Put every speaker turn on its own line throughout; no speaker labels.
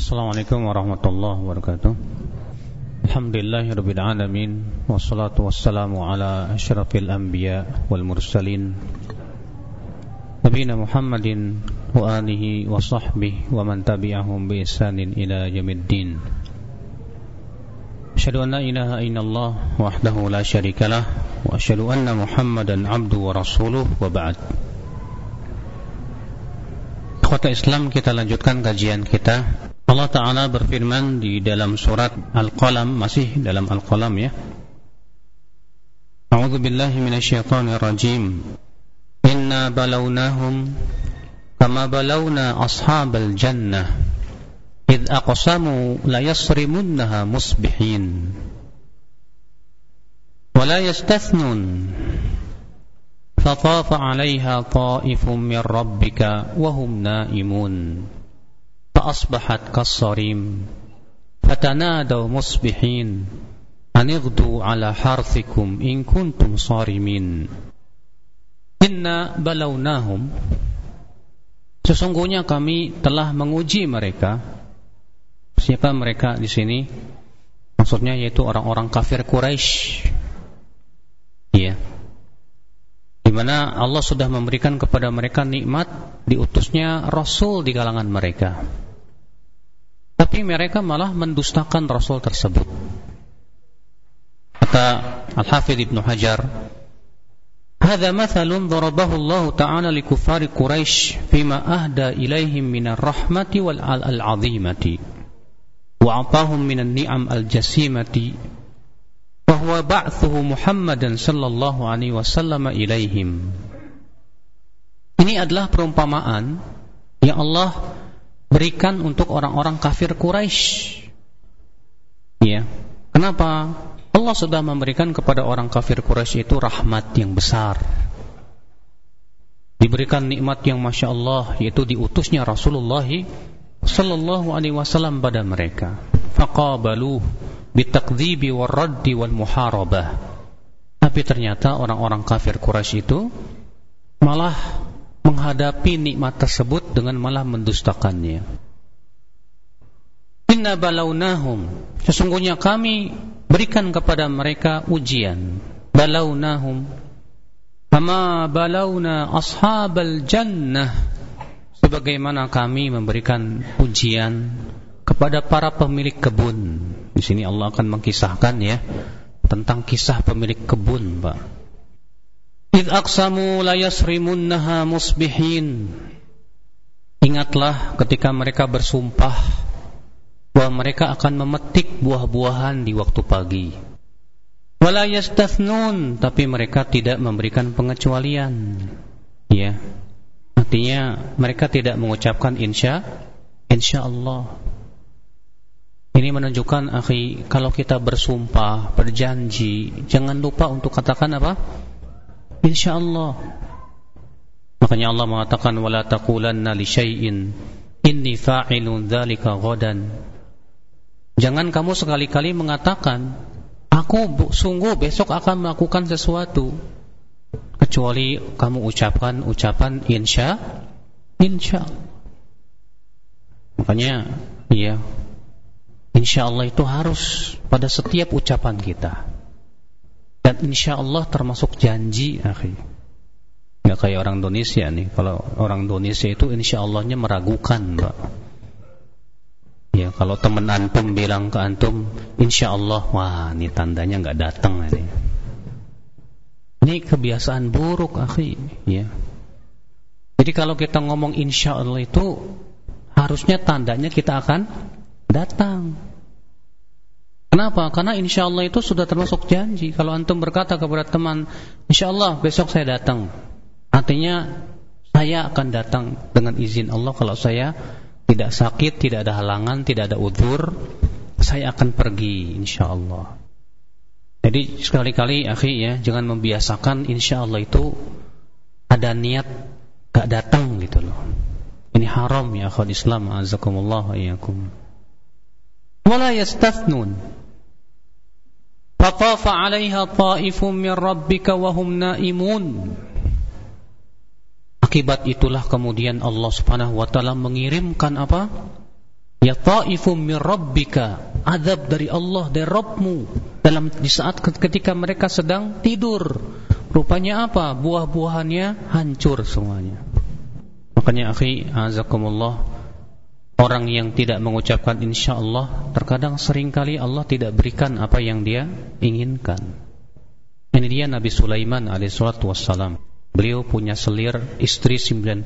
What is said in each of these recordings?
Assalamualaikum warahmatullahi wabarakatuh. Alhamdulillahirabbil alamin wassalatu wassalamu ala asyrafil anbiya wal mursalin nabiyina Muhammadin wa alihi wa sahbihi wa man tabi'ahum bi ihsanin ila yaumiddin. Asyhadu an la ilaha illallah wahdahu la syarikalah wa asyhadu anna Muhammadan abduhu wa rasuluh wa ba'd. Ikhwata Islam, kita lanjutkan kajian kita. Allah Ta'ala berfirman di dalam surat Al-Qalam, masih dalam Al-Qalam ya. A'udzu billahi minasyaitonir rajim. Inna balawnahum kama balawna ashabal jannah id aqsamu la yasrimunnaha musbihin wa la yastathnun fatafa 'alayha ta'ifun min rabbika wa hum na'imun فأصبحت كالصريم فتنادوا مصبحين أن اغدوا على حرثكم إن كنتم صارمين إنا بلوناهم sesungguhnya kami telah menguji mereka. Siapa mereka di sini? Maksudnya yaitu orang-orang kafir Quraisy. Iya. Di mana Allah sudah memberikan kepada mereka nikmat, diutusnya Rasul di kalangan mereka. Tapi mereka malah mendustakan Rasul tersebut. Kata Al-Hafidh Ibnu Hajar, "Hadza mathalun darabahu Allah Ta'ala li kuffari Quraisy fima ahda ilaihim minar rahmati wal al-'azimati wa 'atahum minan ni'am al-jasimati wa huwa ba'thuhu Muhammadan sallallahu alaihi wasallam ilaihim." Ini adalah perumpamaan yang Allah berikan untuk orang-orang kafir Quraisy. Ya. Kenapa? Allah sudah memberikan kepada orang kafir Quraisy itu rahmat yang besar. Diberikan nikmat yang Masya Allah, yaitu diutusnya Rasulullah sallallahu alaihi wasallam pada mereka. Faqabaluh bitakdzibi warraddi wal muharabah. Tapi ternyata orang-orang kafir Quraisy itu malah menghadapi nikmat tersebut dengan malah mendustakannya. Inna balawnahum, sesungguhnya kami berikan kepada mereka ujian. Balawnahum kama balawna ashabal jannah, sebagaimana kami memberikan ujian kepada para pemilik kebun. Di sini Allah akan mengkisahkan ya tentang kisah pemilik kebun, Pak. Idh aqsamu la yasrimunnaha musbihin. Ingatlah ketika mereka bersumpah bahwa mereka akan memetik buah-buahan di waktu pagi. Wala yastathnun, tapi mereka tidak memberikan pengecualian. Ya. Artinya mereka tidak mengucapkan insyaallah. Ini menunjukkan, akhi, kalau kita bersumpah, berjanji, jangan lupa untuk katakan apa? InsyaAllah. Makanya Allah mengatakan wala taqulanna li syai'in inni fa'ilun dzalika ghadan. Jangan kamu sekali-kali mengatakan aku sungguh besok akan melakukan sesuatu, kecuali kamu ucapkan ucapan insya. Makanya ya, insyaallah itu harus pada setiap ucapan kita. Dan insyaallah termasuk janji, akhi. Nggak kayak orang Indonesia nih. Kalau orang Indonesia itu insyaallah-nya meragukan, Pak. Ya, kalau teman antum bilang ke antum insyaallah, wah, ini tandanya nggak datang ini. Ini kebiasaan buruk, akhi, ya. Jadi kalau kita ngomong insyaallah itu harusnya tandanya kita akan datang. Kenapa? Karena insyaallah itu sudah termasuk janji. Kalau antum berkata kepada teman, insyaallah besok saya datang, artinya saya akan datang dengan izin Allah. Kalau saya tidak sakit, tidak ada halangan, tidak ada udzur, saya akan pergi insyaallah. Jadi sekali-kali, akhi, ya, jangan membiasakan insyaallah itu ada niat gak datang gitu loh. Ini haram ya akhwat Islam, azakumullah wa iyyakum. Wala yastathnun fatafa 'alaiha ta'ifun min rabbika wa hum na'imun. Akibat itulah kemudian Allah Subhanahu wa taala mengirimkan apa? Ya ta'ifum min rabbika, azab dari Allah, dari Rabbmu, di saat ketika mereka sedang tidur. Rupanya apa? Buah-buahannya hancur semuanya. Makanya akhi azakumullah, orang yang tidak mengucapkan insyaallah, terkadang seringkali Allah tidak berikan apa yang dia inginkan. Ini dia Nabi Sulaiman alaihissalatu wassalam. Beliau punya selir istri 99.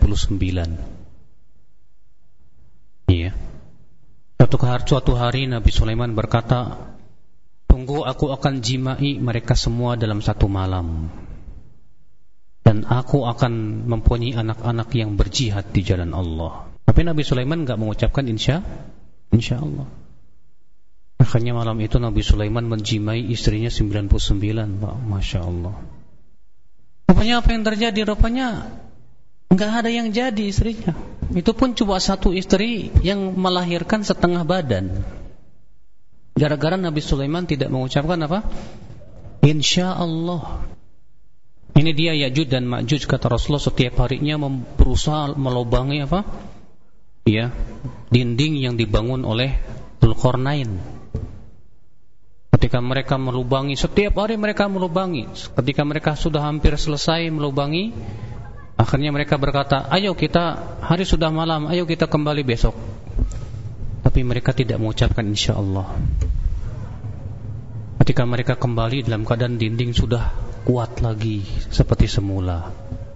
Iya. Suatu hari Nabi Sulaiman berkata, tunggu aku akan jimai mereka semua dalam satu malam, dan aku akan mempunyai anak-anak yang berjihad di jalan Allah. Tapi Nabi Sulaiman enggak mengucapkan insyaallah. Akhirnya malam itu Nabi Sulaiman menjimai istrinya 99, Pak. Masya Allah. Rupanya apa yang terjadi? Rupanya enggak ada yang jadi istrinya. Itu pun cuma satu istri yang melahirkan setengah badan. Gara-gara Nabi Sulaiman tidak mengucapkan apa? Insyaallah. Ini dia Ya'juj dan Ma'juj, kata Rasulullah, setiap harinya berusaha melubangi apa? Ya, dinding yang dibangun oleh Dzulqarnain. Ketika mereka melubangi, setiap hari mereka melubangi. Ketika mereka sudah hampir selesai melubangi, akhirnya mereka berkata, ayo kita, hari sudah malam, ayo kita kembali besok. Tapi mereka tidak mengucapkan insyaallah. Ketika mereka kembali dalam keadaan dinding sudah kuat lagi seperti semula,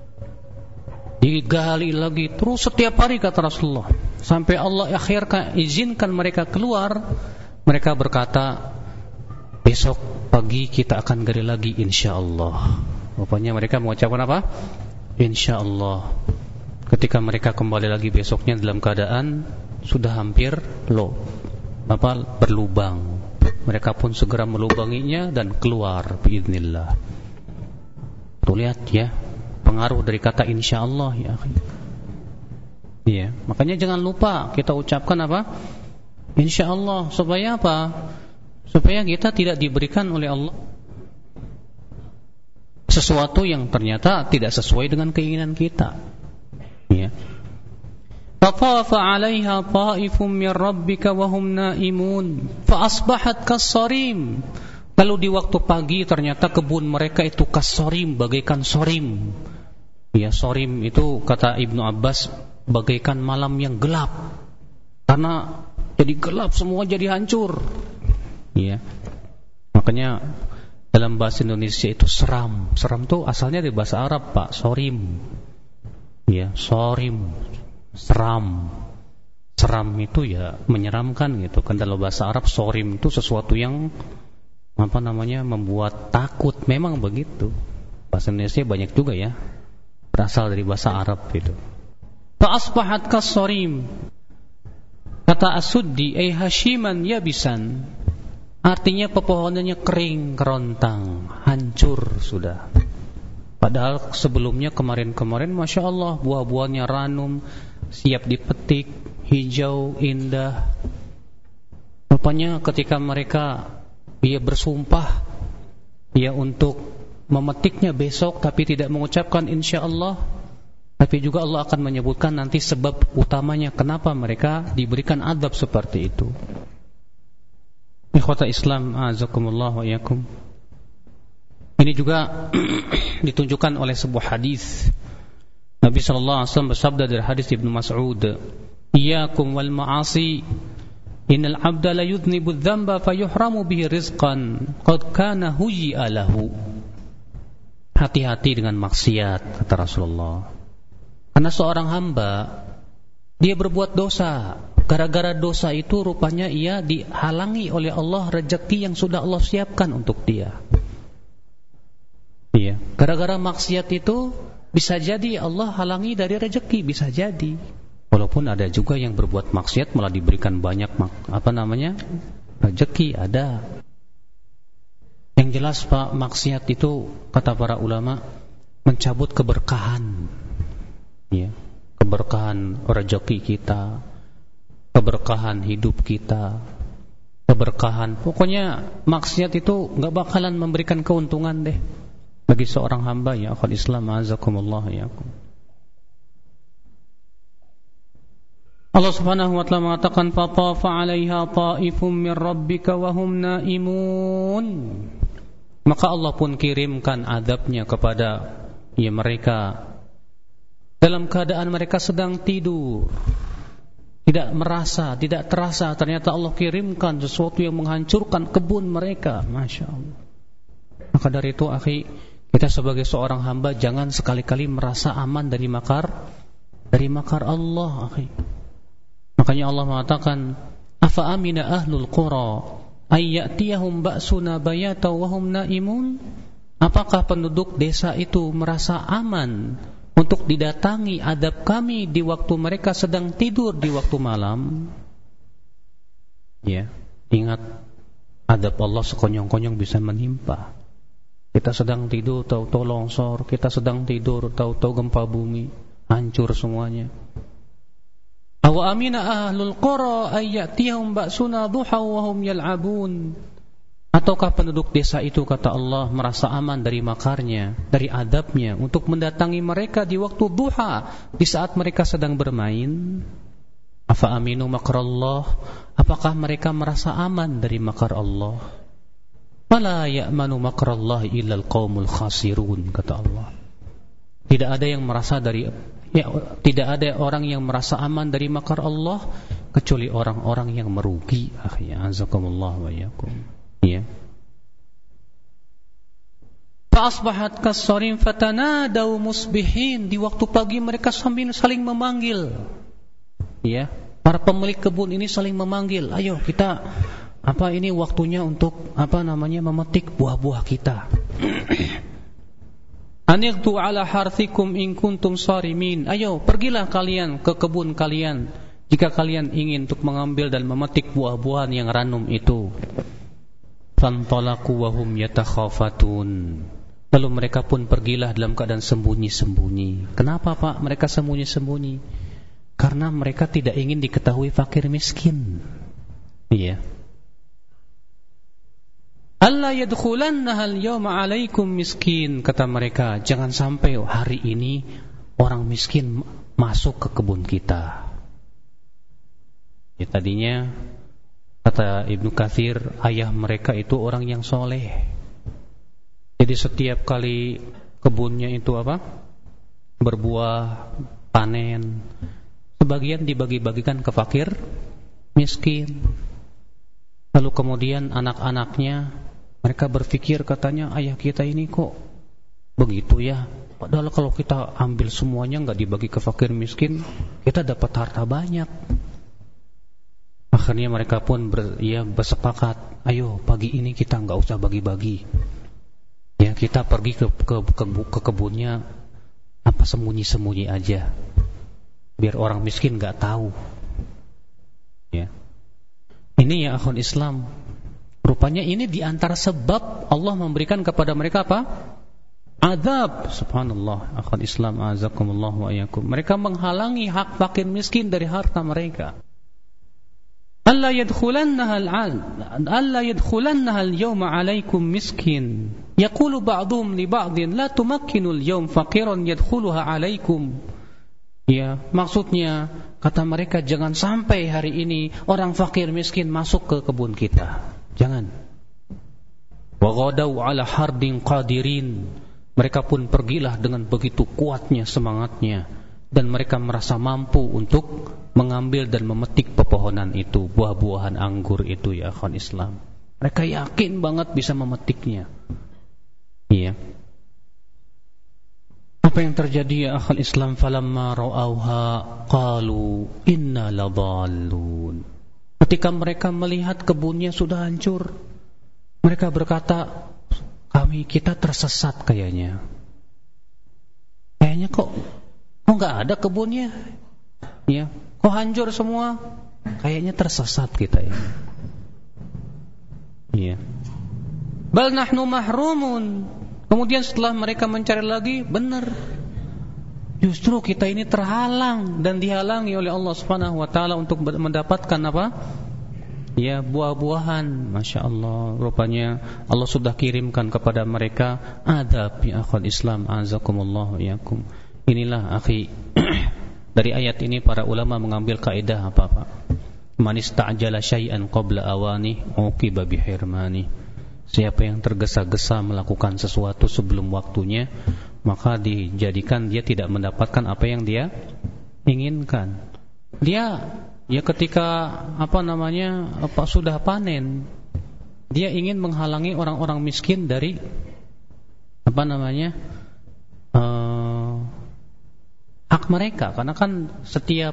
digali lagi terus setiap hari, kata Rasulullah, sampai Allah akhirnya izinkan mereka keluar. Mereka berkata, besok pagi kita akan gali lagi insyaallah. Rupanya mereka mengucapkan apa? Insyaallah. Ketika mereka kembali lagi besoknya dalam keadaan sudah hampir berlubang, mereka pun segera melubanginya dan keluar biiznillah. Tuh lihat ya, pengaruh dari kata insyaallah ya. Iya, makanya jangan lupa kita ucapkan apa? Insyaallah. Supaya apa? Supaya kita tidak diberikan oleh Allah sesuatu yang ternyata tidak sesuai dengan keinginan kita. Ya. Fatafa 'alaiha ta'ifun min rabbika wa hum naimun fa asbahat kas-sarim. Lalu di waktu pagi ternyata kebun mereka itu kas-sarim, bagaikan sorim. Ya, sorim itu kata Ibnu Abbas bagaikan malam yang gelap. Karena jadi gelap semua, jadi hancur. Ya. Makanya dalam bahasa Indonesia itu seram. Seram itu asalnya dari bahasa Arab, Pak. Sorim. Ya, sorim. Seram. Seram itu ya menyeramkan gitu. Kan dalam bahasa Arab sorim itu sesuatu yang membuat takut. Memang begitu. Bahasa Indonesia banyak juga ya berasal dari bahasa Arab itu. Fa asbahat kas-sorim. Kata As-Suddi, ay hashiman yabisan. Artinya pepohonannya kering, kerontang, hancur sudah. Padahal sebelumnya kemarin-kemarin Masya Allah buah-buahnya ranum, siap dipetik, hijau, indah. Rupanya ketika mereka bersumpah untuk memetiknya besok, tapi tidak mengucapkan insyaallah, tapi juga Allah akan menyebutkan nanti sebab utamanya kenapa mereka diberikan azab seperti itu. Ikhwata Islam azakumullah wa iyyakum. Ini juga ditunjukkan oleh sebuah hadis. Nabi sallallahu alaihi wasallam bersabda dari hadis Ibnu Mas'ud, "Iyyakum wal ma'asi, innal 'abda la yudhnibu adh-dhanba fayuhramu bihi rizqan qad kana huyya lahu." Hati-hati dengan maksiat, kata Rasulullah. Karena seorang hamba dia berbuat dosa. Gara-gara dosa itu rupanya ia dihalangi oleh Allah rezeki yang sudah Allah siapkan untuk dia. Iya. Gara-gara maksiat itu bisa jadi Allah halangi dari rezeki, bisa jadi. Walaupun ada juga yang berbuat maksiat malah diberikan banyak rezeki, ada. Yang jelas Pak, maksiat itu kata para ulama mencabut keberkahan. Ya, keberkahan rezeki kita, keberkahan hidup kita, keberkahan. Pokoknya maksiat itu enggak bakalan memberikan keuntungan deh bagi seorang hamba ya akhwat Islam azakumullah ya. Allah Subhanahu wa taala mengatakan fatafa 'alaiha ta'ifum min rabbika wa hum naimun. Maka Allah pun kirimkan azabnya kepada mereka dalam keadaan mereka sedang tidur. Tidak merasa, tidak terasa, ternyata Allah kirimkan sesuatu yang menghancurkan kebun mereka. Masya Allah. Maka dari itu, akhi, kita sebagai seorang hamba jangan sekali-kali merasa aman dari makar Allah, akhi. Makanya Allah mengatakan, afa amina ahlul qura ayyatiyahum ba'suna bayata wa hum naimun. Apakah penduduk desa itu merasa aman untuk didatangi adab kami di waktu mereka sedang tidur di waktu malam? Ya, ingat, adab Allah sekonyong-konyong bisa menimpa. Kita sedang tidur, tahu-tahu longsor. Kita sedang tidur, tahu-tahu gempa bumi. Hancur semuanya. Awa amina ahlul qura ayyatihum ba'suna duha wa hum yal'abun. Ataukah penduduk desa itu, kata Allah, merasa aman dari makarnya, dari adabnya, untuk mendatangi mereka di waktu duha, di saat mereka sedang bermain? Afa aminu makrallah. Apakah mereka merasa aman dari makar Allah? Fala ya'manu makrallah illal qaumul khasirun, kata Allah. Tidak ada orang yang merasa aman dari makar Allah kecuali orang-orang yang merugi. Azakumullah wa iyyakum. Ya. Fa asbahat kas-sarim fatanadaw musbihin. Di waktu pagi mereka sambil saling memanggil. Ya, para pemilik kebun ini saling memanggil, ayo kita ini waktunya untuk memetik buah-buah kita. Aniqtu ala harthikum in kuntum sarimin. Ayo, pergilah kalian ke kebun kalian jika kalian ingin untuk mengambil dan memetik buah-buahan yang ranum itu. Fantalaqu wa hum yatakhafatun. Lalu mereka pun pergilah dalam keadaan sembunyi-sembunyi. Kenapa, Pak? Mereka sembunyi-sembunyi karena mereka tidak ingin diketahui fakir miskin. Iya. Alla yadkhulannaha al-yawma 'alaikum miskin, kata mereka, jangan sampai hari ini orang miskin masuk ke kebun kita. Ya, tadinya kata Ibnu Katsir, ayah mereka itu orang yang soleh. Jadi setiap kali kebunnya itu berbuah, panen, sebagian dibagi-bagikan ke fakir miskin. Lalu kemudian anak-anaknya, mereka berpikir, katanya, ayah kita ini kok begitu ya. Padahal kalau kita ambil semuanya nggak dibagi ke fakir miskin, kita dapat harta banyak. Akhirnya mereka pun bersepakat, ayo pagi ini kita nggak usah bagi-bagi. Ya, kita pergi ke kebunnya sembunyi-sembunyi aja, biar orang miskin nggak tahu. Ya. Ini ya akhul Islam. Rupanya ini diantara sebab Allah memberikan kepada mereka azab. Subhanallah, akhul Islam, azakumullah wa iyyakum. Mereka menghalangi hak fakir miskin dari harta mereka. Alla yadkhulannaha al-yawma 'alaikum miskin. Yaqulu ba'dhum li ba'dhin la tumakkinu al-yawm faqiran yadkhuluha 'alaikum. Ya, maksudnya kata mereka, jangan sampai hari ini orang fakir miskin masuk ke kebun kita. Jangan. Wa ghadaw 'ala hardin qadirin. Mereka pun pergilah dengan begitu kuatnya semangatnya, dan mereka merasa mampu untuk mengambil dan memetik pepohonan itu, buah-buahan anggur itu, ya akhwan Islam. Mereka yakin banget bisa memetiknya. Iya. Apa yang terjadi, ya akhwan Islam? Falamma ra'auha qalu inna ladallun. Ketika mereka melihat kebunnya sudah hancur, mereka berkata, kita tersesat kayaknya. Kayaknya kok nggak ada kebunnya, ya? Kok hancur semua? Kayaknya tersesat kita ya. Iya. Bal nahnu mahrumun. Kemudian setelah mereka mencari lagi, benar, justru kita ini terhalang dan dihalangi oleh Allah Subhanahu wa taala untuk mendapatkan ya, buah-buahan. Masya Allah. Rupanya Allah sudah kirimkan kepada mereka adab, ya akhwat Islam, azakumullah wa iyyakum. Inilah akhi Dari ayat ini para ulama mengambil kaidah apa? Man ista'jala syai'an qabla awani uqiba bihirmani. Siapa yang tergesa-gesa melakukan sesuatu sebelum waktunya, maka dijadikan dia tidak mendapatkan apa yang dia inginkan. Dia ketika sudah panen, dia ingin menghalangi orang-orang miskin dari hak mereka, karena kan setiap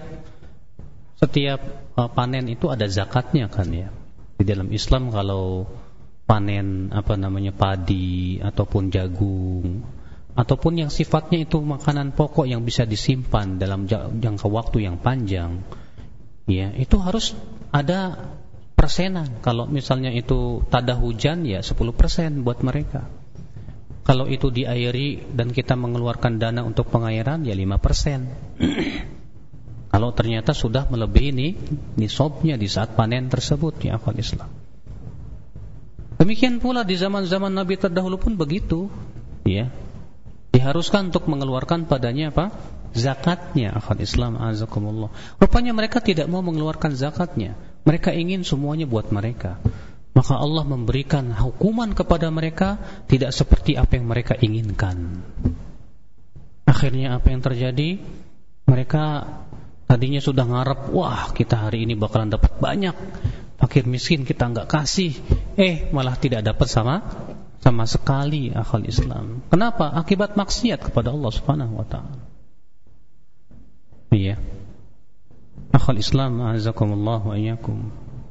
panen itu ada zakatnya kan ya. Di dalam Islam kalau panen padi ataupun jagung ataupun yang sifatnya itu makanan pokok yang bisa disimpan dalam jangka waktu yang panjang, ya itu harus ada persenan. Kalau misalnya itu tada hujan, ya 10% buat mereka. Kalau itu diairi dan kita mengeluarkan dana untuk pengairan, ya 5%. Kalau ternyata sudah melebihi nisabnya di saat panen tersebut, ya akhwat Islam. Demikian pula di zaman-zaman Nabi terdahulu pun begitu, ya. Diharuskan untuk mengeluarkan padanya zakatnya, akhwat Islam azakumullah. Rupanya mereka tidak mau mengeluarkan zakatnya. Mereka ingin semuanya buat mereka. Maka Allah memberikan hukuman kepada mereka tidak seperti apa yang mereka inginkan. Akhirnya apa yang terjadi? Mereka tadinya sudah ngarep, wah kita hari ini bakalan dapat banyak, fakir miskin kita enggak kasih, malah tidak dapat sama sekali, akhwal Islam. Kenapa? Akibat maksiat kepada Allah Subhanahu wa taala. Iya. Akhwal Islam azakumullah wa iyyakum.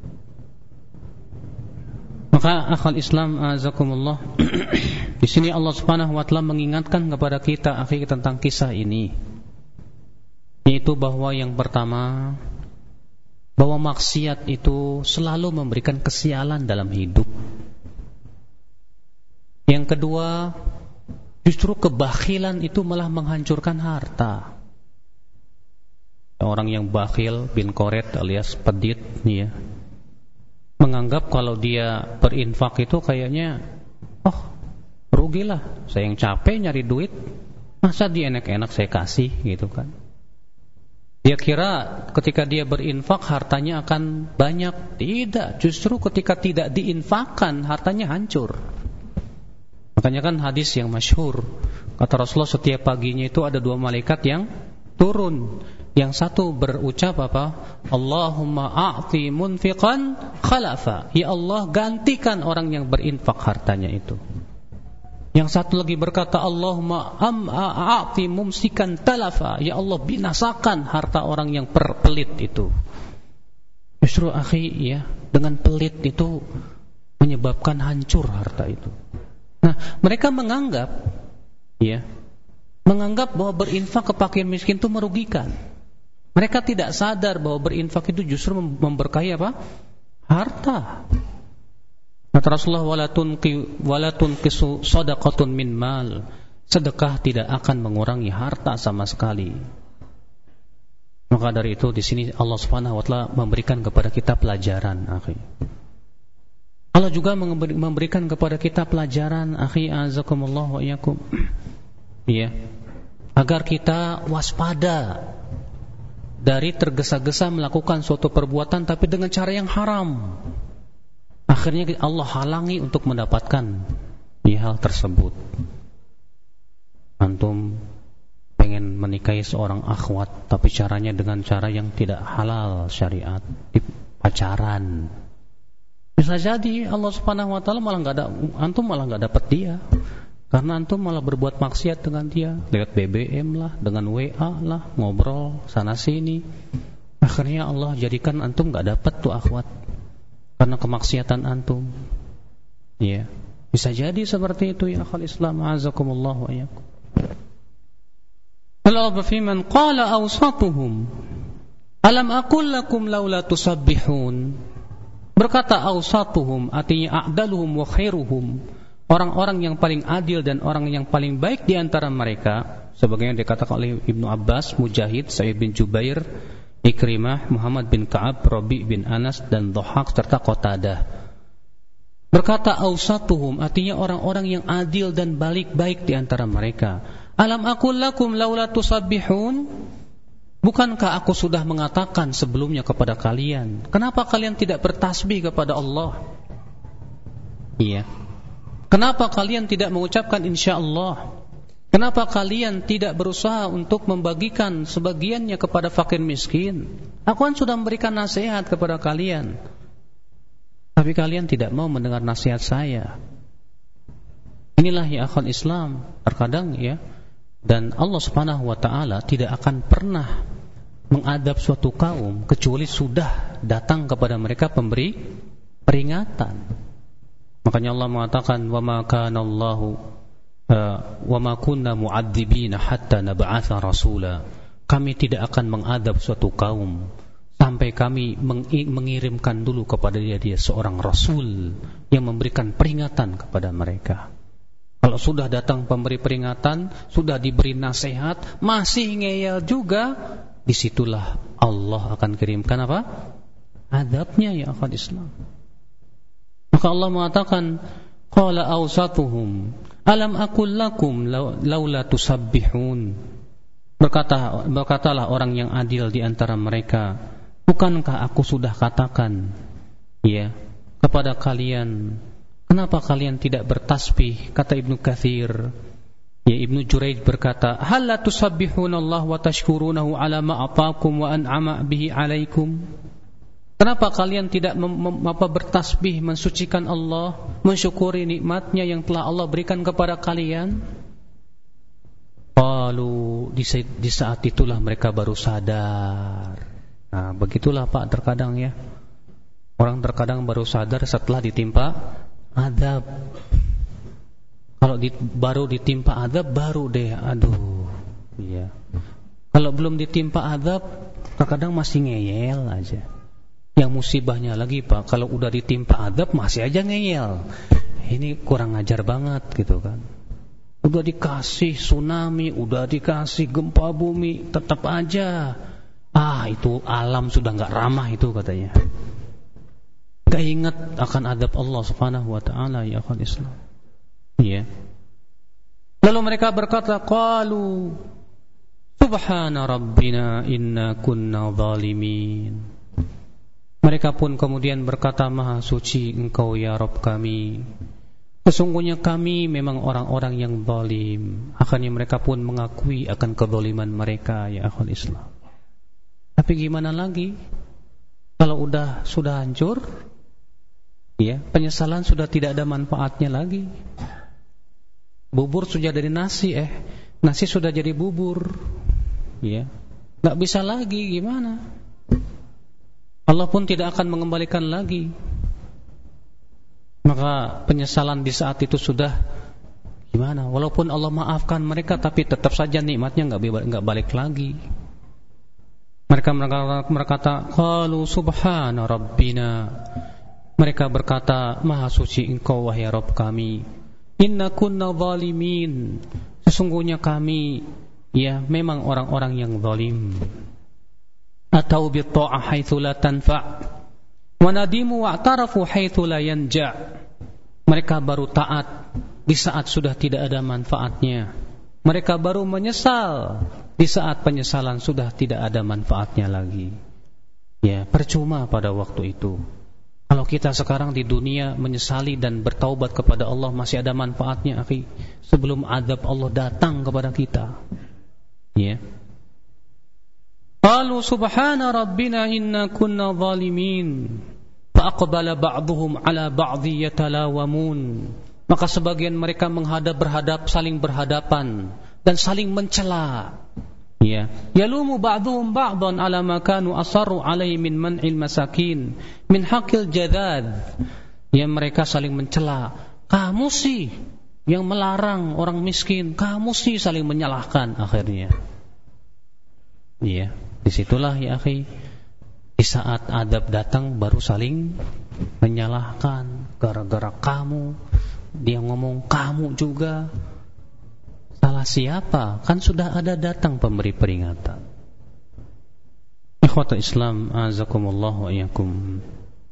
Maka akhwal Islam azakumullah, di sini Allah Subhanahu wa taala mengingatkan kepada kita tentang kisah ini, yaitu bahwa yang pertama, bahwa maksiat itu selalu memberikan kesialan dalam hidup. Yang kedua, justru kebakhilan itu malah menghancurkan harta. Orang yang bakhil bin koret alias pedit nih ya, menganggap kalau dia berinfak itu kayaknya rugilah, saya yang capek nyari duit, masa dia enak-enak saya kasih gitu kan. Dia kira ketika dia berinfak hartanya akan banyak. Tidak, justru ketika tidak diinfakkan hartanya hancur. Makanya kan hadis yang masyhur, kata Rasulullah setiap paginya itu ada 2 malaikat yang turun. Yang satu berucap Allahumma a'ti munfiqan khalafa, ya Allah gantikan orang yang berinfak hartanya itu. Yang satu lagi berkata Allahumma a'ti mumsikan talafa, ya Allah binasakan harta orang yang pelit itu. Justru ya, dengan pelit itu menyebabkan hancur harta itu. Nah, mereka menganggap bahwa berinfak ke fakir miskin itu merugikan. Mereka tidak sadar bahwa berinfak itu justru memberkahi harta. Kata Rasulullah, wala tunqisu shadaqatun min mal. Sedekah tidak akan mengurangi harta sama sekali. Maka dari itu di sini Allah Subhanahu wa taala memberikan kepada kita pelajaran, akhi. Allah juga memberikan kepada kita pelajaran, akhi azakumullah wa iyyakum. Ya. Agar kita waspada dari tergesa-gesa melakukan suatu perbuatan tapi dengan cara yang haram. Akhirnya Allah halangi untuk mendapatkan hal tersebut. Antum pengen menikahi seorang akhwat tapi caranya dengan cara yang tidak halal syariat, pacaran. Bisa jadi Allah Subhanahu wa taala antum malah enggak dapat dia. Karena antum malah berbuat maksiat dengan dia, lewat BBM lah, dengan WA lah, ngobrol sana sini. Akhirnya Allah jadikan antum enggak dapat tuh akhwat karena kemaksiatan antum. Ya, bisa jadi seperti itu ya akhwal Islam azakumullah wa iyyakum. Allah berfirman, qala awsatuhum alam aqul lakum laula tusabbihun. Berkata awsatuhum, artinya a'daluhum wa khairuhum, orang-orang yang paling adil dan orang yang paling baik di antara mereka, sebagaimana dikatakan oleh Ibnu Abbas, Mujahid, Sa'id bin Jubair, Ikrimah, Muhammad bin Ka'ab, Rabi' bin Anas dan Dhahak serta Qatadah. Berkata awsatuhum, artinya orang-orang yang adil dan baik di antara mereka. Alam aqul lakum laula tusabbihun? Bukankah aku sudah mengatakan sebelumnya kepada kalian? Kenapa kalian tidak bertasbih kepada Allah? Iya. Kenapa kalian tidak mengucapkan insyaallah? Kenapa kalian tidak berusaha untuk membagikan sebagiannya kepada fakir miskin? Aku kan sudah memberikan nasihat kepada kalian, tapi kalian tidak mau mendengar nasihat saya. Inilah ya akhwat Islam, terkadang ya, dan Allah Subhanahu wa taala tidak akan pernah mengadab suatu kaum kecuali sudah datang kepada mereka pemberi peringatan. Makanya Allah mengatakan, "Wa ma kana Allahu wa ma kunna mu'adzibina hatta nab'atha rasula." Kami tidak akan mengadab suatu kaum sampai kami mengirimkan dulu kepada dia seorang rasul yang memberikan peringatan kepada mereka. Kalau sudah datang pemberi peringatan, sudah diberi nasihat, masih ngeyel juga, disitulah Allah akan kirimkan apa? Adabnya ya akhwat Islam. Maka Allah mengatakan, qala awsatuhum alam aqul lakum laula tusabbihun. Berkatalah orang yang adil di antara mereka, bukankah aku sudah katakan ya kepada kalian, kenapa kalian tidak bertasbih? Kata Ibnu Katsir, ya Ibnu Juraij berkata, hal la tusabbihunallah wa tashkurunahu ala ma ataakum wa an'ama bihi alaikum. Kenapa kalian tidak bertasbih, mensucikan Allah, mensyukuri nikmatnya yang telah Allah berikan kepada kalian? Lalu di saat itulah mereka baru sadar. Nah, begitulah Pak terkadang ya. Orang terkadang baru sadar setelah ditimpa azab. Kalau baru ditimpa azab baru deh, aduh. Iya. Kalau belum ditimpa azab, terkadang masih ngeyel aja. Yang musibahnya lagi Pak, kalau udah ditimpa azab masih aja ngeyel. Ini kurang ajar banget gitu kan. Udah dikasih tsunami, udah dikasih gempa bumi, tetap aja. Itu alam sudah enggak ramah itu katanya. Enggak ingat akan azab Allah Subhanahu wa taala ya akhwat Islam. Iya. Lalu mereka berkata, qalu subhana rabbina inna kunna zalimin. Mereka pun kemudian berkata, maha suci engkau ya Rabb kami, sesungguhnya kami memang orang-orang yang zalim. Akhirnya mereka pun mengakui akan kezaliman mereka ya akhwat Islam. Tapi gimana lagi? Kalau sudah hancur, ya, penyesalan sudah tidak ada manfaatnya lagi. Bubur sudah dari nasi, nasi sudah jadi bubur, ya, nggak bisa lagi, gimana? Allah pun tidak akan mengembalikan lagi. Maka penyesalan di saat itu sudah gimana? Walaupun Allah maafkan mereka, tapi tetap saja nikmatnya nggak balik lagi. Mereka berkata, qalu subhana rabbina. Mereka berkata, maha suci engkau wahai Rabb kami. Inna kunna zalimin. Sesungguhnya kami ya memang orang-orang yang zalim. Atau bi ta'ah haitsu la tanfa' wa nadimu wa'tarafu haitsu la yanja. Mereka baru taat di saat sudah tidak ada manfaatnya. Mereka baru menyesal di saat penyesalan sudah tidak ada manfaatnya lagi. Ya, percuma pada waktu itu. Kalau kita sekarang di dunia menyesali dan bertaubat kepada Allah masih ada manfaatnya, akhi, sebelum azab Allah datang kepada kita. Ya. Qalu subhana rabbina inna kunna zalimin. Fa'aqbala ba'dhum 'ala ba'dhi yatalawamun. Maka sebagian mereka saling berhadapan dan saling mencela. Ya, yalumu ba'dhum ba'dhan 'ala ma kanu asarru 'alaihi min man'il masakin min haqqil jadad. Ya, mereka saling mencela. Kamu sih yang melarang orang miskin, kamu sih, saling menyalahkan akhirnya. Iya. Disitulah ya akhi, di saat adab datang baru saling menyalahkan. Gara-gara kamu, dia ngomong kamu juga. Salah siapa? Kan sudah ada datang pemberi peringatan. Ikhwatul Islam, azakumullah wa iyyakum.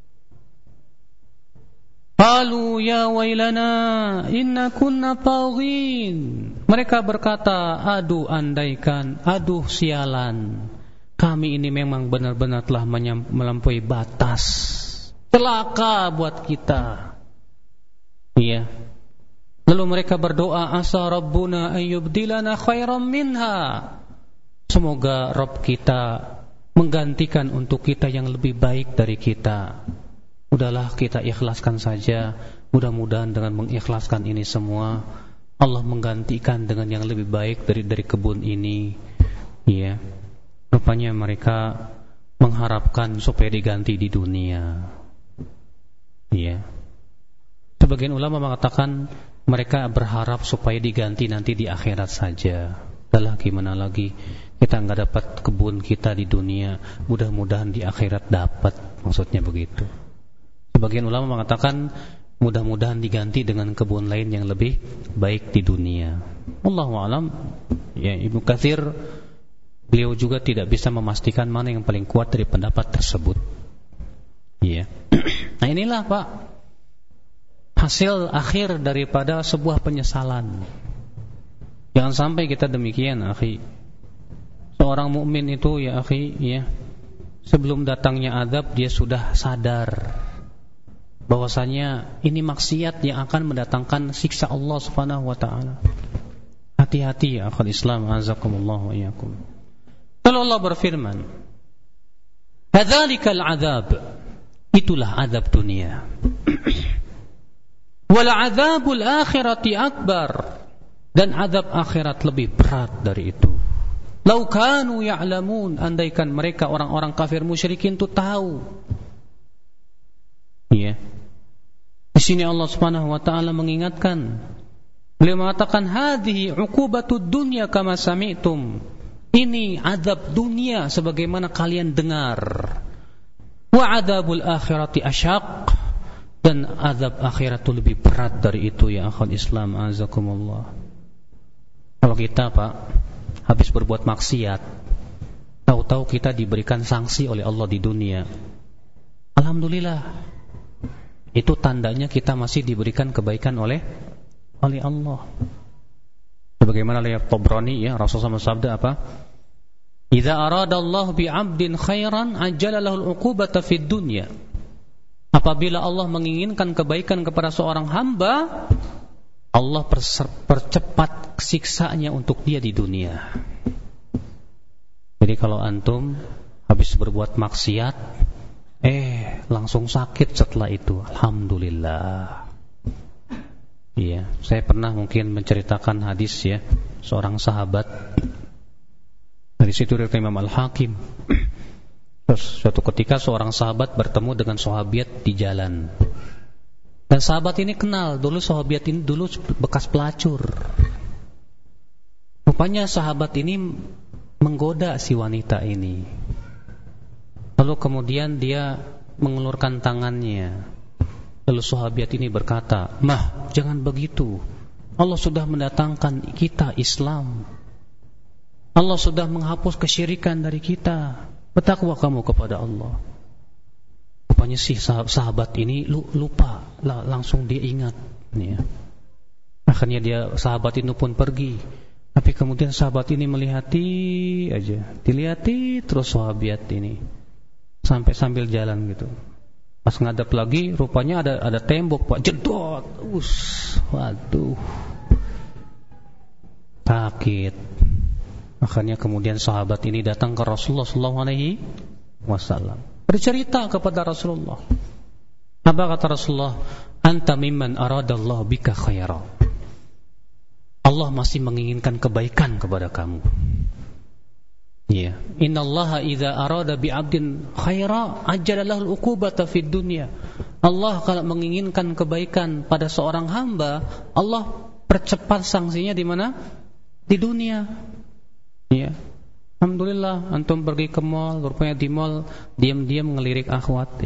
Qalu ya wailana inna kunna taghin. Mereka berkata, aduh andaikan, aduh sialan, kami ini memang benar-benar telah melampaui batas. Celaka buat kita. Iya. Lalu mereka berdoa, asa rabbuna ayyubdilana khairam minha. Semoga Rabb kita menggantikan untuk kita yang lebih baik dari kita. Udahlah kita ikhlaskan saja. Mudah-mudahan dengan mengikhlaskan ini semua, Allah menggantikan dengan yang lebih baik dari kebun ini. Iya. Rupanya mereka mengharapkan supaya diganti di dunia. Iya. Sebagian ulama mengatakan mereka berharap supaya diganti nanti di akhirat saja. Dah gimana lagi, kita nggak dapat kebun kita di dunia, mudah-mudahan di akhirat dapat, maksudnya begitu. Sebagian ulama mengatakan mudah-mudahan diganti dengan kebun lain yang lebih baik di dunia. Wallahu a'lam. Ya, Ibnu Katsir beliau juga tidak bisa memastikan mana yang paling kuat dari pendapat tersebut. Iya. Nah, inilah Pak, hasil akhir daripada sebuah penyesalan. Jangan sampai kita demikian, akhi. Seorang mukmin itu ya akhi, ya, sebelum datangnya azab dia sudah sadar bahwasanya ini maksiat yang akan mendatangkan siksa Allah Subhanahu wa taala. Hati-hati ya akhul Islam, azakumullah wa iyyakum. Kalau Allah berfirman, "Hadzalikal azab." Itulah azab dunia. "Wal azabul akhirati akbar." Dan azab akhirat lebih berat dari itu. "Lau kanu ya'lamun." Andaikan mereka orang-orang kafir musyrikin itu tahu. Iya. Di sini Allah Subhanahu wa taala mengingatkan. Beliau mengatakan, "Hadhihi 'uqubatud dunya kama sami'tum." Ini azab dunia sebagaimana kalian dengar. "Wa 'adzabul akhirati asyaq." Dan azab akhirat itu lebih berat dari itu ya akhul Islam, azakumullah. Kalau kita Pak habis berbuat maksiat, tahu-tahu kita diberikan sanksi oleh Allah di dunia, alhamdulillah, itu tandanya kita masih diberikan kebaikan oleh Allah. Sebagaimana riwayat Tabrani, ya, Rasulullah SAW apa? "Idza arada Allah bi 'abdin khairan ajjala lahu al-'uqubata fid dunya." Apabila Allah menginginkan kebaikan kepada seorang hamba, Allah percepat siksanya untuk dia di dunia. Jadi kalau antum habis berbuat maksiat, langsung sakit setelah itu, alhamdulillah. Iya, saya pernah mungkin menceritakan hadis ya, seorang sahabat. Dari situ riwayat Imam Al-Hakim. Terus suatu ketika seorang sahabat bertemu dengan sahabat di jalan. Dan sahabat ini kenal, dulu sahabat ini dulu bekas pelacur. Rupanya sahabat ini menggoda si wanita ini. Lalu kemudian dia mengulurkan tangannya. Lalu sahabat ini berkata, "Mah, jangan begitu. Allah sudah mendatangkan kita Islam. Allah sudah menghapus kesyirikan dari kita. Bertakwa kamu kepada Allah." Rupanya si sahabat ini lupa, langsung dia ingat ya. Akhirnya sahabat itu pun pergi. Tapi kemudian sahabat ini dilihati terus sahabat ini sampai sambil jalan gitu. Pas ngadap lagi, rupanya ada tembok Pak, jedot. Waduh, sakit. Akhirnya kemudian sahabat ini datang ke Rasulullah SAW. Bercerita kepada Rasulullah. Apa kata Rasulullah? "Anta mimman aradallahu bika khaira." Allah masih menginginkan kebaikan kepada kamu. Ya, innallaha idza arada bi'abdin khaira ajjala lahu al-uqubata fid dunya. Allah kalau menginginkan kebaikan pada seorang hamba, Allah percepat sanksinya di mana? Di dunia. Ya. Alhamdulillah, antum pergi ke mall, rupanya di mall diam-diam ngelirik akhwat.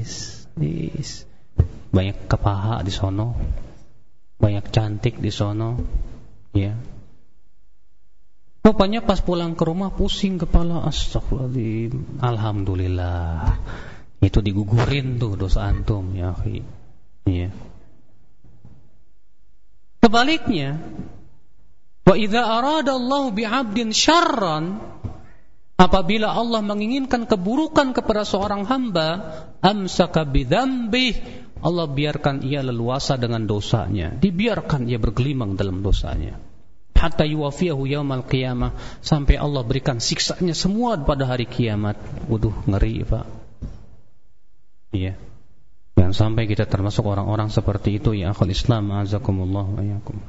Banyak kepaha di sono, banyak cantik di sono, ya. Rupanya pas pulang ke rumah pusing kepala, astagfirullahaladzim. Alhamdulillah, itu digugurin tuh dosa antum, ya akhi. Ya. Sebaliknya, wa idza arada Allah bi'abdin syarran, Apabila Allah menginginkan keburukan kepada seorang hamba, amsaka bidzambih, Allah biarkan ia leluasa dengan dosanya, dibiarkan ia bergelimang dalam dosanya. Hatta yuwafiyahu yaumal qiyamah, sampai Allah berikan siksanya semua pada hari kiamat. Waduh, ngeri, Pak. Iya. Jangan sampai kita termasuk orang-orang seperti itu, ya akhul Islam, azakumullah wa iyyakum.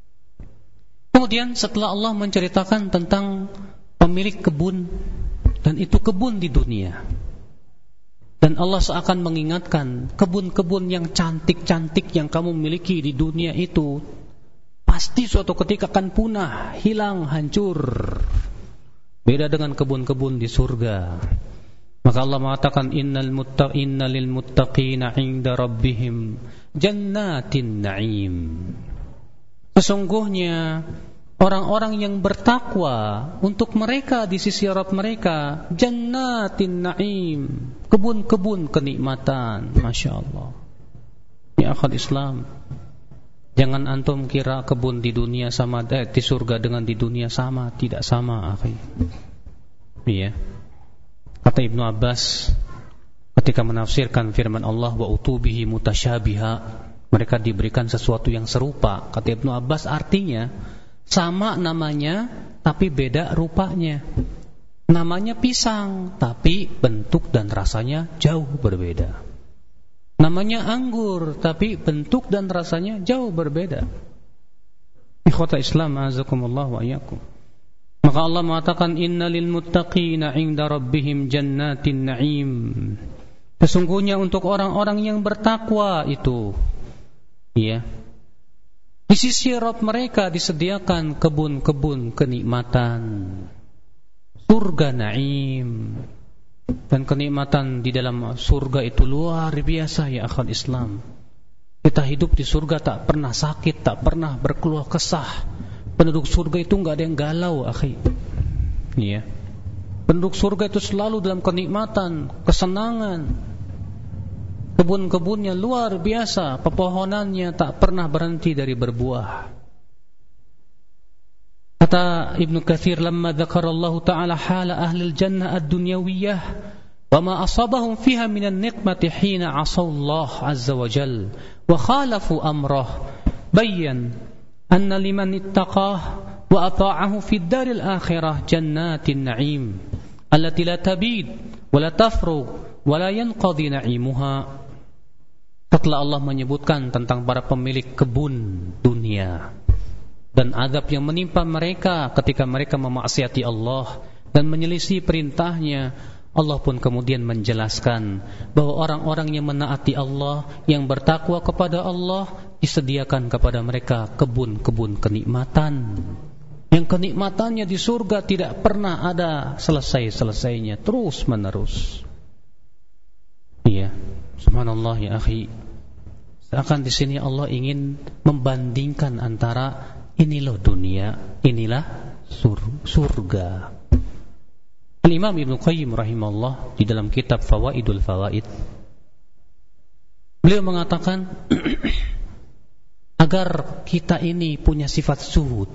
Kemudian setelah Allah menceritakan tentang pemilik kebun, dan itu kebun di dunia, dan Allah seakan mengingatkan kebun-kebun yang cantik-cantik yang kamu miliki di dunia itu pasti suatu ketika akan punah, hilang, hancur. Beda dengan kebun-kebun di surga. Maka Allah mengatakan innal lil muttaqina 'inda rabbihim jannatin na'im. Sesungguhnya orang-orang yang bertakwa, untuk mereka di sisi Rabb mereka jannatin na'im, kebun-kebun kenikmatan. Masya Allah. Ya akhwat Islam, jangan antum kira kebun di dunia sama di surga dengan di dunia sama, tidak sama, akhi. Iya. Kata Ibnu Abbas ketika menafsirkan firman Allah wa utubihi mutasyabiha, mereka diberikan sesuatu yang serupa. Kata Ibnu Abbas artinya sama namanya tapi beda rupanya. Namanya pisang tapi bentuk dan rasanya jauh berbeda. Namanya anggur tapi bentuk dan rasanya jauh berbeda. Ikhwata Islam azakumullah wa iyyakum. Maka Allah mengatakan innalil muttaqina 'inda rabbihim jannatin na'im. Sesungguhnya untuk orang-orang yang bertakwa itu, ya, di sisi Rabb mereka disediakan kebun-kebun kenikmatan, surga na'im. Dan kenikmatan di dalam surga itu luar biasa, ya akhwat Islam. Kita hidup di surga tak pernah sakit, tak pernah berkeluh kesah. Penduduk surga itu enggak ada yang galau, akhi. Iya. Penduduk surga itu selalu dalam kenikmatan, kesenangan. Kebun-kebunnya luar biasa, pepohonannya tak pernah berhenti dari berbuah. Kata Ibnu Katsir, lamma dzakarallahu ta'ala hala ahli al-jannah ad-dunyawiyah wa ma asabahum fiha minan niqmati hina 'asallahu 'azza wa jalla wa khalafu amrah, bayyan anna liman ittaqah wa ata'ahu fid daril akhirah jannatin na'im allati la tabid wa la tafrugh wa la yanqadhi na'imuha. Setelah Allah menyebutkan tentang para pemilik kebun dunia dan azab yang menimpa mereka ketika mereka memaksiati Allah dan menyelisih perintahnya, Allah pun kemudian menjelaskan bahwa orang-orang yang menaati Allah, yang bertakwa kepada Allah, disediakan kepada mereka kebun-kebun kenikmatan, yang kenikmatannya di surga tidak pernah ada selesai-selesainya, terus menerus. Iya, subhanallah ya akhi. Seakan di sini Allah ingin membandingkan antara ini loh dunia, inilah surga. Al-Imam Ibnu Qayyim rahimahullah di dalam kitab Fawaidul Fawaid, beliau mengatakan agar kita ini punya sifat zuhud,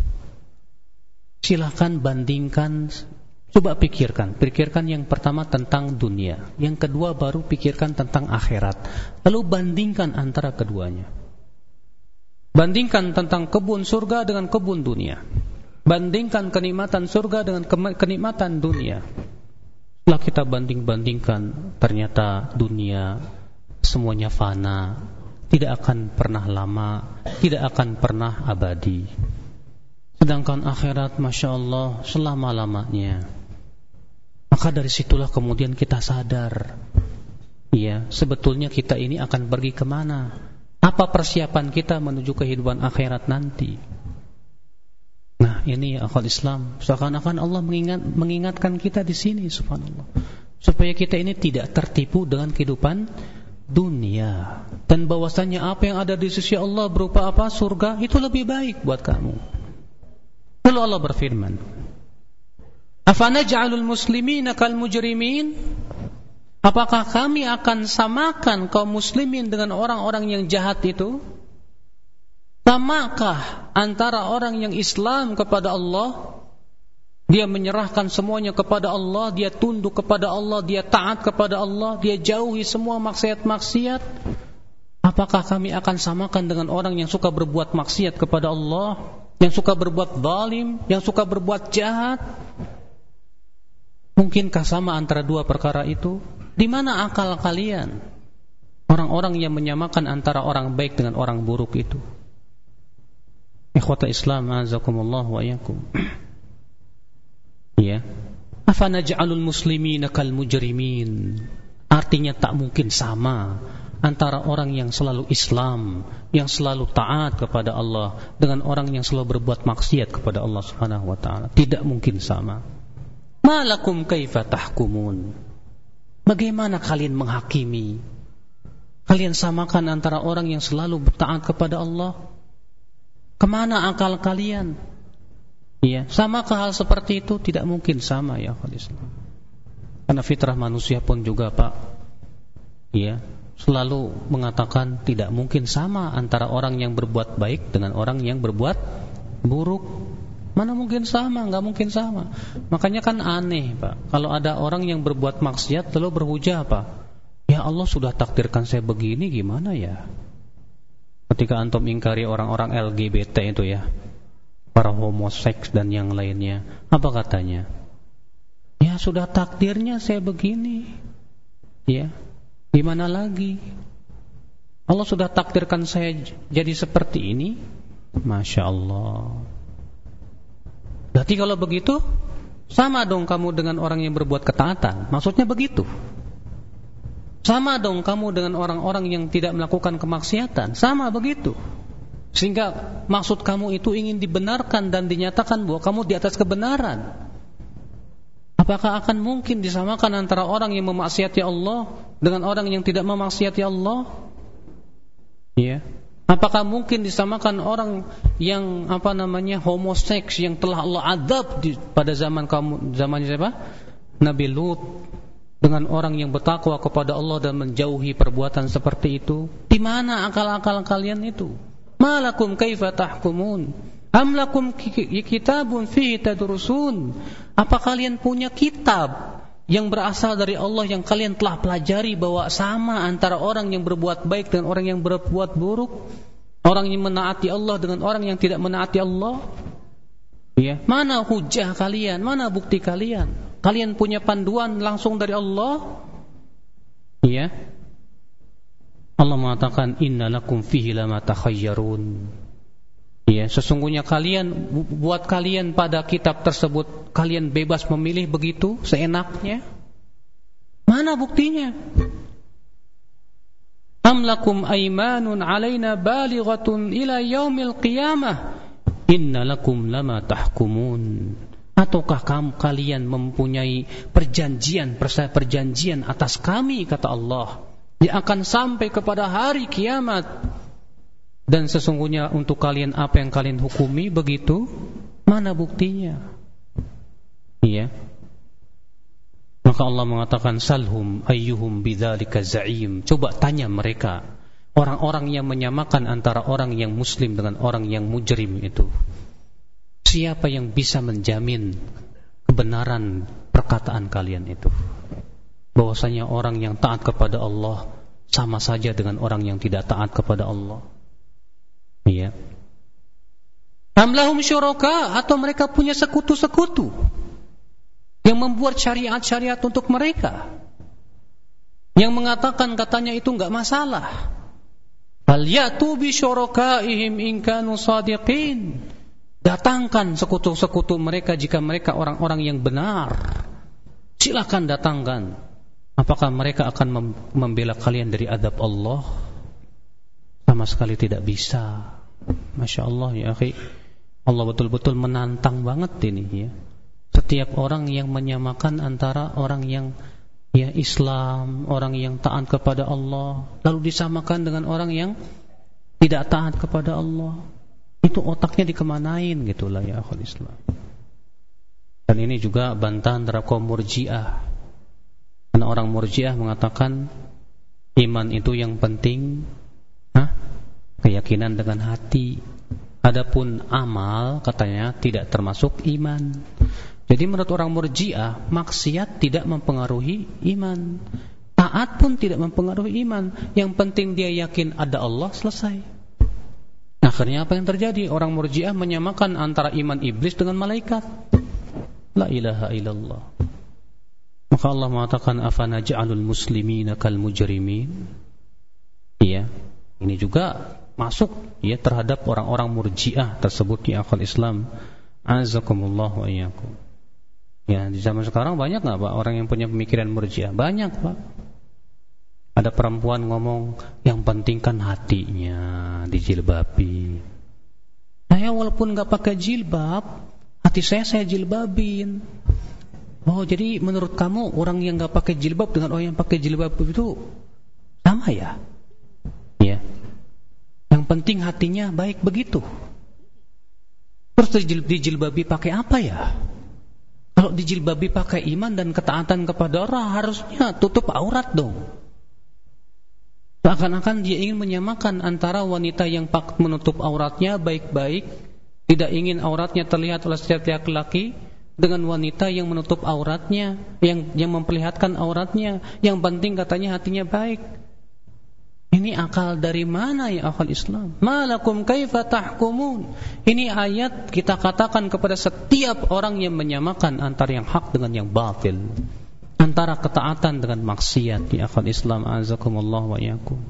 silahkan bandingkan, coba pikirkan yang pertama tentang dunia, yang kedua baru pikirkan tentang akhirat, lalu bandingkan antara keduanya. Bandingkan tentang kebun surga dengan kebun dunia. Bandingkan kenikmatan surga dengan kenikmatan dunia. Setelah kita banding-bandingkan, ternyata dunia semuanya fana, tidak akan pernah lama, tidak akan pernah abadi. Sedangkan akhirat, Masya Allah, selama-lamanya. Maka dari situlah kemudian kita sadar, ya, sebetulnya kita ini akan pergi kemana? Apa persiapan kita menuju kehidupan akhirat nanti? Nah, ini ya akhwat Islam, seakan-akan Allah mengingatkan kita di sini, subhanallah, supaya kita ini tidak tertipu dengan kehidupan dunia, dan bahwasanya apa yang ada di sisi Allah berupa apa? Surga, itu lebih baik buat kamu. Lalu Allah berfirman, afanaj'alul muslimina kal mujrimin? Apakah kami akan samakan kaum muslimin dengan orang-orang yang jahat itu? Samakah antara orang yang Islam kepada Allah Dia menyerahkan semuanya kepada Allah, dia tunduk kepada Allah, dia taat kepada Allah, dia jauhi semua maksiat-maksiat. Apakah kami akan samakan dengan orang yang suka berbuat maksiat kepada Allah, yang suka berbuat zalim, yang suka berbuat jahat? Mungkinkah sama antara dua perkara itu? Di mana akal kalian? Orang-orang yang menyamakan antara orang baik dengan orang buruk itu. Ikhwata Islam, azakumullah wa iyyakum. Ya, afanaj'alul muslimina kal mujrimin. Artinya tak mungkin sama antara orang yang selalu Islam, yang selalu taat kepada Allah, dengan orang yang selalu berbuat maksiat kepada Allah Subhanahu wa taala. Tidak mungkin sama. Malakum kaifa tahkumun? Bagaimana kalian menghakimi? Kalian samakan antara orang yang selalu taat kepada Allah. Kemana akal kalian? Iya, samakah hal seperti itu? Tidak mungkin sama ya Islam. Karena fitrah manusia pun juga Pak, iya, selalu mengatakan tidak mungkin sama antara orang yang berbuat baik dengan orang yang berbuat buruk. Mana mungkin sama? Nggak mungkin sama. Makanya kan aneh Pak, kalau ada orang yang berbuat maksiat lalu berhujah apa? Ya Allah sudah takdirkan saya begini, gimana ya? Ketika antum ingkari orang-orang LGBT itu ya, para homoseks dan yang lainnya, apa katanya? Ya sudah takdirnya saya begini. Ya, gimana lagi? Allah sudah takdirkan saya jadi seperti ini. Masya Allah. Berarti kalau begitu, sama dong kamu dengan orang yang berbuat ketaatan. Maksudnya begitu. Sama dong kamu dengan orang-orang yang tidak melakukan kemaksiatan. Sama begitu. Sehingga maksud kamu itu ingin dibenarkan dan dinyatakan bahwa kamu di atas kebenaran. Apakah akan mungkin disamakan antara orang yang memaksiati Allah dengan orang yang tidak memaksiati Allah? Ya. Apakah mungkin disamakan orang yang homoseks yang telah Allah adab pada zaman siapa? Nabi Lut, dengan orang yang bertakwa kepada Allah dan menjauhi perbuatan seperti itu? Di mana akal-akal kalian itu? Malakum kaifa tahkumun? Am lakum kitabun fihi tadrusun? Apa kalian punya kitab yang berasal dari Allah yang kalian telah pelajari bahwa sama antara orang yang berbuat baik dan orang yang berbuat buruk, orang yang menaati Allah dengan orang yang tidak menaati Allah? Ya, mana hujah kalian? Mana bukti kalian? Kalian punya panduan langsung dari Allah? Ya. Allah mengatakan innalakum fihi lama takhayyarun. Ya, sesungguhnya buat kalian pada kitab tersebut kalian bebas memilih begitu seenaknya. Mana buktinya? Am lakum aymanun alaina balighatun ila yaumil qiyamah innalakum lama tahkumun. Ataukah kalian mempunyai perjanjian atas kami, kata Allah, yang akan sampai kepada hari kiamat, dan sesungguhnya untuk kalian apa yang kalian hukumi begitu? Mana buktinya? Iya. Maka Allah mengatakan salhum ayyuhum bidzalika za'im. Coba tanya mereka, orang-orang yang menyamakan antara orang yang muslim dengan orang yang mujrim itu, siapa yang bisa menjamin kebenaran perkataan kalian itu? Bahwasanya orang yang taat kepada Allah sama saja dengan orang yang tidak taat kepada Allah. Iya. Am lahum syuraka, atau mereka punya sekutu-sekutu yang membuat syariat-syariat untuk mereka, yang mengatakan katanya itu enggak masalah. Fal ya'tu bi syurakaihim in kanu shadiqin. Datangkan sekutu-sekutu mereka jika mereka orang-orang yang benar. Silakan datangkan. Apakah mereka akan membela kalian dari azab Allah? Sama sekali tidak bisa. Masya Allah ya akhi, Allah betul-betul menantang banget ini ya. Setiap orang yang menyamakan antara orang yang ya Islam, orang yang taat kepada Allah, lalu disamakan dengan orang yang tidak taat kepada Allah, itu otaknya dikemanain gitulah ya akhul Islam. Dan ini juga bantahan terhadap kaum Murji'ah. Karena orang Murji'ah mengatakan iman itu yang penting keyakinan dengan hati. Adapun amal katanya tidak termasuk iman. Jadi menurut orang Murji'ah, maksiat tidak mempengaruhi iman, taat pun tidak mempengaruhi iman. Yang penting dia yakin ada Allah, selesai. Akhirnya apa yang terjadi? Orang Murji'ah menyamakan antara iman iblis dengan malaikat. La ilaha illallah. Maka Allah mengatakan, afanaj'alul muslimina kal mujrimin. Iya, ini juga masuk ya terhadap orang-orang Murji'ah tersebut di akal Islam. Azakumullah wa iyyakum. Ya, di zaman sekarang banyak enggak Pak orang yang punya pemikiran Murji'ah? Banyak, Pak. Ada perempuan ngomong, yang penting kan hatinya dijilbabi. Saya walaupun enggak pakai jilbab, hati saya jilbabin. Oh, jadi menurut kamu orang yang enggak pakai jilbab dengan orang yang pakai jilbab itu sama ya? Ya. Yang penting hatinya baik begitu. Terus dijilbabi pakai apa ya? Kalau dijilbabi pakai iman dan ketaatan kepada Allah, harusnya tutup aurat dong. Seakan-akan dia ingin menyamakan antara wanita yang menutup auratnya baik-baik, tidak ingin auratnya terlihat oleh setiap laki-laki, dengan wanita yang menutup auratnya, yang memperlihatkan auratnya, yang penting katanya hatinya baik. Ini akal dari mana ya akal Islam? Malakum kaifa tahkumun? Ini ayat kita katakan kepada setiap orang yang menyamakan antara yang hak dengan yang batil, antara ketaatan dengan maksiat di akal Islam. Azakumullah wa iyyakum.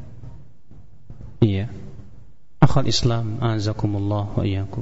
Iya, akal Islam. Azakumullah wa iyyakum.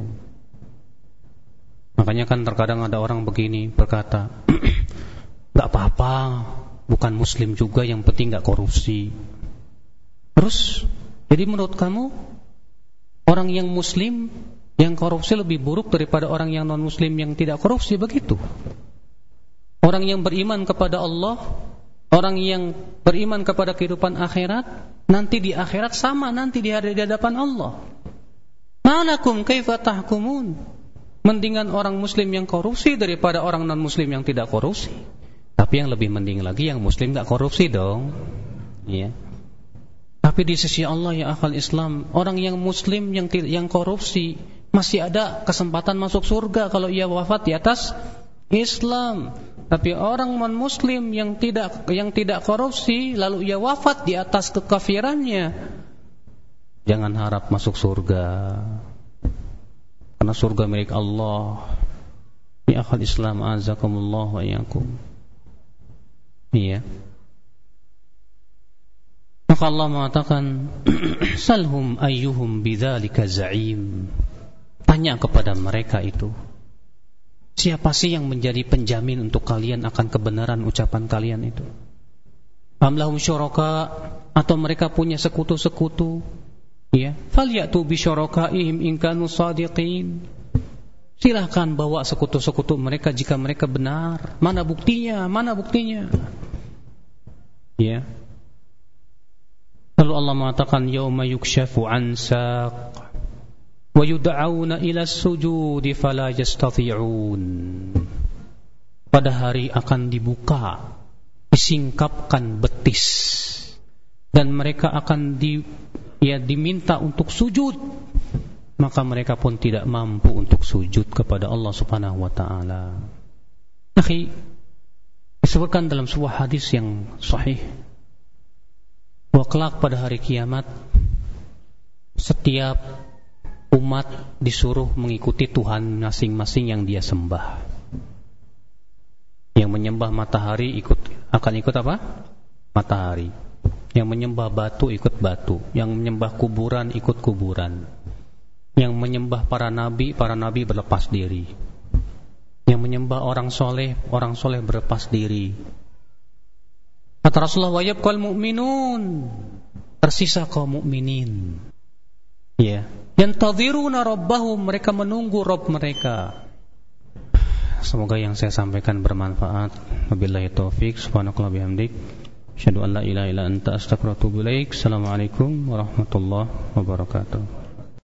Makanya kan terkadang ada orang begini berkata, gak apa-apa, bukan muslim juga, yang penting gak korupsi. Terus, jadi menurut kamu orang yang muslim yang korupsi lebih buruk daripada orang yang non-muslim yang tidak korupsi, begitu? Orang yang beriman kepada Allah, orang yang beriman kepada kehidupan akhirat, nanti di akhirat sama nanti di hadapan Allah. Malakum kaifa tahkumun? Mendingan orang muslim yang korupsi daripada orang non-muslim yang tidak korupsi. Tapi yang lebih mending lagi yang muslim gak korupsi dong. Iya. Tapi di sisi Allah ya akal Islam, orang yang muslim yang korupsi masih ada kesempatan masuk surga kalau ia wafat di atas Islam. Tapi orang non-muslim yang tidak korupsi lalu ia wafat di atas kekafirannya, jangan harap masuk surga. Karena surga milik Allah. Ya akal Islam, azakumullah wa iyyakum. Iya. Maka Allah mengatakan, salhum ayyuhum bidzalika za'im. Tanya kepada mereka itu, siapa sih yang menjadi penjamin untuk kalian akan kebenaran ucapan kalian itu? Am lahum syuraka, atau mereka punya sekutu-sekutu? Ya, falyatu bi syurakaihim in kanu shadiqin. Silahkan bawa sekutu-sekutu mereka jika mereka benar. Mana buktinya? Mana buktinya? Ya. Lalu Allah mengatakan, yauma yukshafu an saq wa yud'auna ila as-sujudi fala yastati'un. Pada hari akan dibuka, disingkapkan betis, dan mereka akan diminta untuk sujud, maka mereka pun tidak mampu untuk sujud kepada Allah Subhanahu wa taala. Akhi, disebutkan dalam sebuah hadis yang sahih bahwa kelak pada hari kiamat setiap umat disuruh mengikuti Tuhan masing-masing yang dia sembah. Yang menyembah matahari akan ikut apa? Matahari. Yang menyembah batu ikut batu. Yang menyembah kuburan ikut kuburan. Yang menyembah para nabi berlepas diri. Yang menyembah orang soleh berlepas diri. Kata Rasulullah, wa yabqal mu'minun, tersisa kaum mukminin. Ya, yantadhiruna rabbahum, mereka menunggu Rabb mereka. Semoga yang saya sampaikan bermanfaat. Wabillahi taufik. Subhanakallah bihamdik, asyhadu an la ilaha illa anta, astaghfiruka wa atubu ilaik. Assalamualaikum warahmatullahi wabarakatuh.